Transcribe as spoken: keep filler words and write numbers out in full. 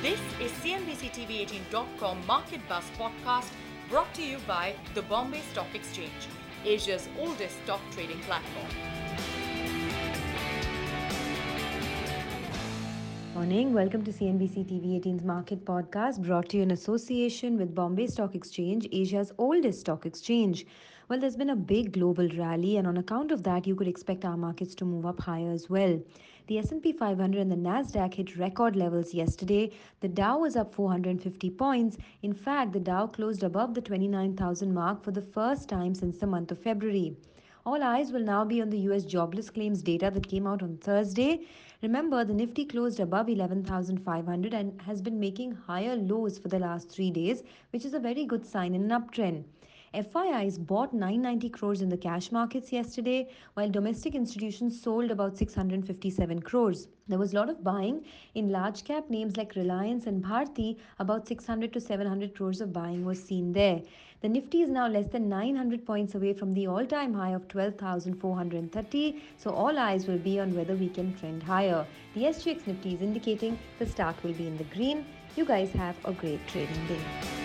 This is C N B C T V eighteen dot com Market Buzz podcast brought to you by the Bombay Stock Exchange, Asia's oldest stock trading platform. Morning. Welcome to C N B C T V eighteen's Market Podcast, brought to you in association with Bombay Stock Exchange, Asia's oldest stock exchange. Well, there's been a big global rally, and on account of that, you could expect our markets to move up higher as well. The S and P five hundred and the Nasdaq hit record levels yesterday. The Dow was up four hundred fifty points. In fact, the Dow closed above the twenty-nine thousand mark for the first time since the month of February. All eyes will now be on the U S jobless claims data that came out on Thursday. Remember, the Nifty closed above eleven thousand five hundred and has been making higher lows for the last three days, which is a very good sign in an uptrend. F I Is bought nine hundred ninety crores in the cash markets yesterday, while domestic institutions sold about six hundred fifty-seven crores. There was a lot of buying in large cap names like Reliance and Bharti. About six hundred to seven hundred crores of buying was seen there. The Nifty is now less than nine hundred points away from the all-time high of twelve thousand four hundred thirty, so all eyes will be on whether we can trend higher. The S G X Nifty is indicating the start will be in the green. You guys have a great trading day.